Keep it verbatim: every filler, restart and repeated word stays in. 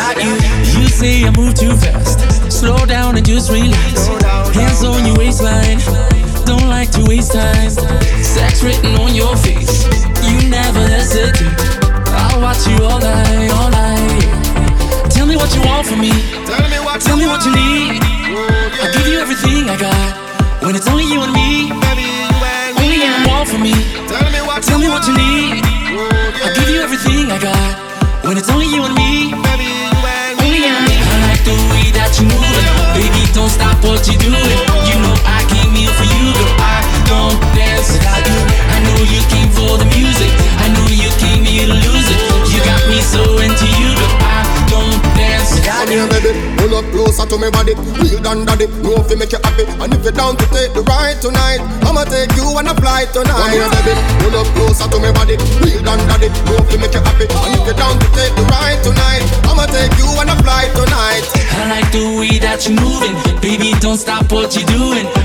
without you. You say I move too fast. Slow down and just relax. Hands on your waistline. Don't like to waste time. Sex written on your face. You never hesitate. I'll watch you all night, all night. Tell me what you want from me. Tell me what, Tell you me what you need. yeah. I'll give you everything I got. When it's only you and me. Baby, you and Only you want from me. Tell me what, Tell me what you need. yeah. I'll give you everything I got. When it's only you and me. Baby, you and Only you and me. I like the way that you moving. Baby, don't stop what you doing. You know I came here for you, girl. I don't dance without you. I know you came for the music. I know you came here to lose it. You got me so into you, girl. I don't dance without Come you. here, baby, pull up closer to me body. Real than daddy, know if you make you happy. And if you're down to take the ride tonight, I'ma take you on a flight tonight. Come here, baby, pull up closer to me body. Real than daddy, know if you make you happy. And if you're down to take the ride tonight, I'ma take you on a flight tonight. I like the way that you're moving. Baby, don't stop what you're doing.